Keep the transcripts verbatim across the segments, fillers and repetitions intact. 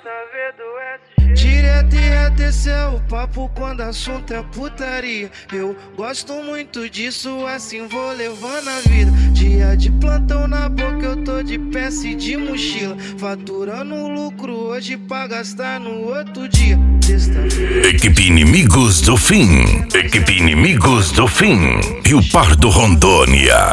Direto e reto, esse é o papo quando assunto é putaria. Eu gosto muito disso, assim vou levando a vida. Dia de plantão na boca, eu tô de peça e de mochila, faturando lucro hoje pra gastar no outro dia. Equipe Inimigos do Fim, Equipe Inimigos do Fim, Rio Pardo, Rondônia.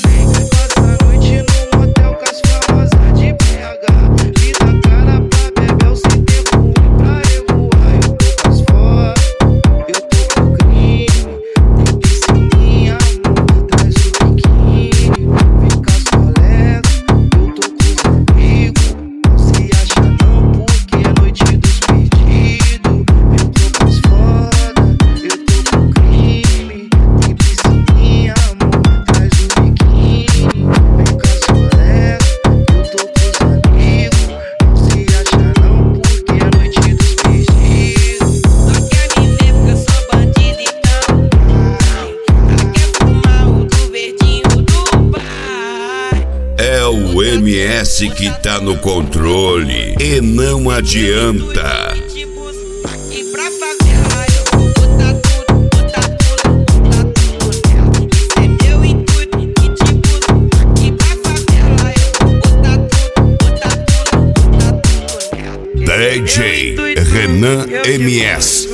O M S que tá no controle e não adianta. D J Renan M S.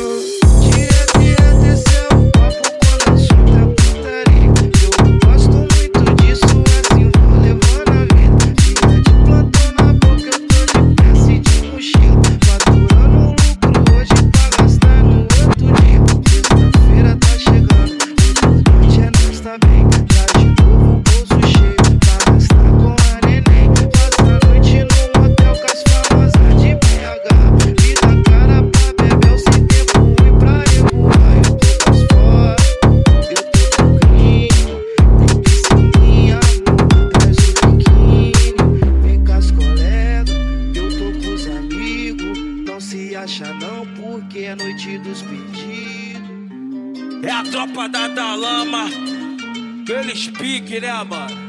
É a tropa da Dalama, aqueles pique, né, mano?